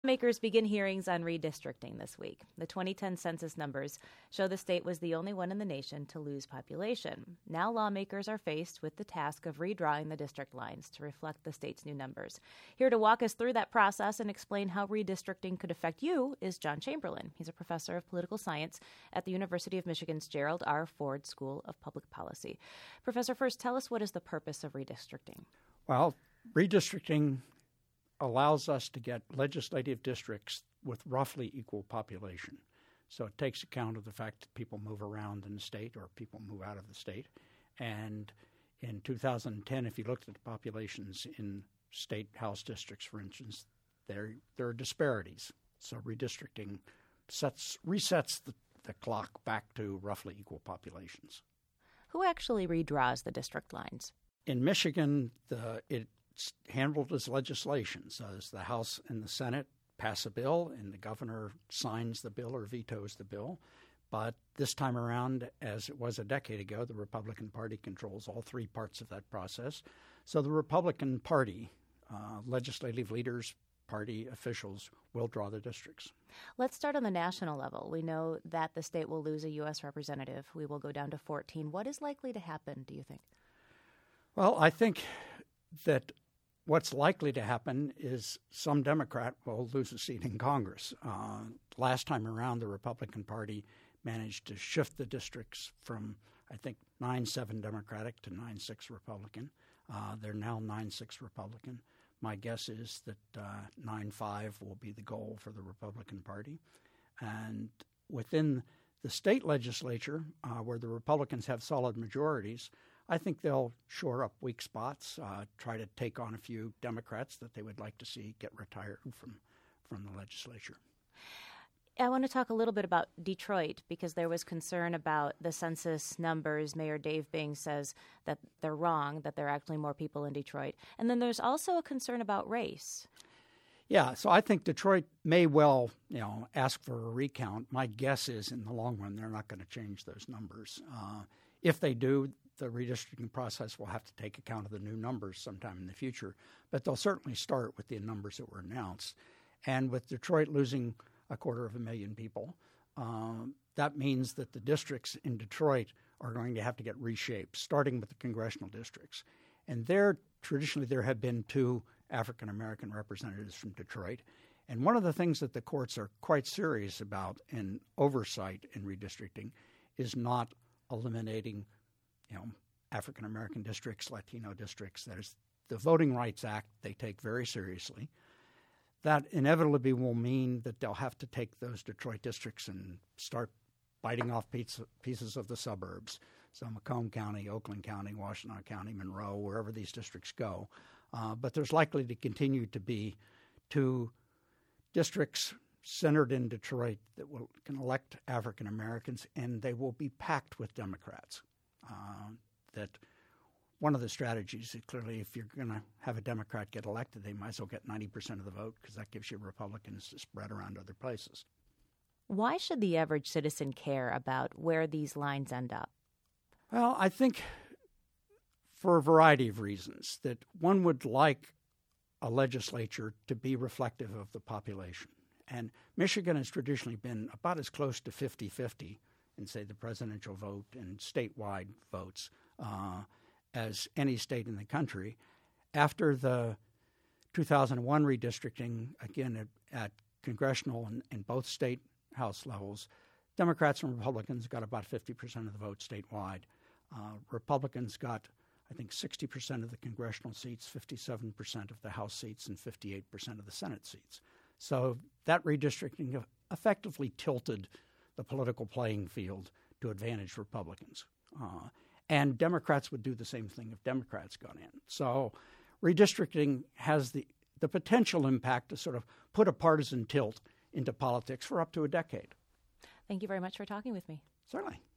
Lawmakers begin hearings on redistricting this week. The 2010 census numbers show the state was the only one in the nation to lose population. Now lawmakers are faced with the task of redrawing the district lines to reflect the state's new numbers. Here to walk us through that process and explain how redistricting could affect you is John Chamberlain. He's a professor of political science at the University of Michigan's Gerald R. Ford School of Public Policy. Professor, first, tell us what is the purpose of redistricting? Well, redistricting allows us to get legislative districts with roughly equal population. So it takes account of the fact that people move around in the state or people move out of the state. And in 2010, if you looked at the populations in state house districts, for instance, there are disparities. So redistricting resets the clock back to roughly equal populations. Who actually redraws the district lines? In Michigan, it's handled as legislation. So as the House and the Senate pass a bill and the governor signs the bill or vetoes the bill. But this time around, as it was a decade ago, the Republican Party controls all three parts of that process. So the Republican Party, legislative leaders, party officials will draw the districts. Let's start on the national level. We know that the state will lose a U.S. representative. We will go down to 14. What is likely to happen, do you think? Well, I think that what's likely to happen is some Democrat will lose a seat in Congress. Last time around, the Republican Party managed to shift the districts from, I think, 9-7 Democratic to 9-6 Republican. They're now 9-6 Republican. My guess is that 9-5 will be the goal for the Republican Party. And within the state legislature, where the Republicans have solid majorities, I think they'll shore up weak spots, try to take on a few Democrats that they would like to see get retired from the legislature. I want to talk a little bit about Detroit because there was concern about the census numbers. Mayor Dave Bing says that they're wrong, that there are actually more people in Detroit. And then there's also a concern about race. Yeah, so I think Detroit may well, ask for a recount. My guess is in the long run they're not going to change those numbers. If they do, the redistricting process will have to take account of the new numbers sometime in the future. But they'll certainly start with the numbers that were announced. And with Detroit losing 250,000 people, that means that the districts in Detroit are going to have to get reshaped, starting with the congressional districts. And traditionally there have been 2 African-American representatives from Detroit. And one of the things that the courts are quite serious about in oversight in redistricting is not eliminating African-American districts, Latino districts. There's the Voting Rights Act they take very seriously. That inevitably will mean that they'll have to take those Detroit districts and start biting off pieces of the suburbs. So Macomb County, Oakland County, Washtenaw County, Monroe, wherever these districts go. But there's likely to continue to be 2 districts centered in Detroit that can elect African Americans, and they will be packed with Democrats. That one of the strategies is clearly if you're going to have a Democrat get elected, they might as well get 90% of the vote because that gives you Republicans to spread around other places. Why should the average citizen care about where these lines end up? Well, I think for a variety of reasons, that one would like a legislature to be reflective of the population. And Michigan has traditionally been about as close to 50-50 in, say, the presidential vote and statewide votes as any state in the country. After the 2001 redistricting, again, at congressional and both state House levels, Democrats and Republicans got about 50% of the vote statewide. Republicans got, I think, 60% of the congressional seats, 57% of the House seats, and 58% of the Senate seats. So that redistricting effectively tilted the political playing field to advantage Republicans. And Democrats would do the same thing if Democrats got in. So redistricting has the potential impact to sort of put a partisan tilt into politics for up to a decade. Thank you very much for talking with me. Certainly.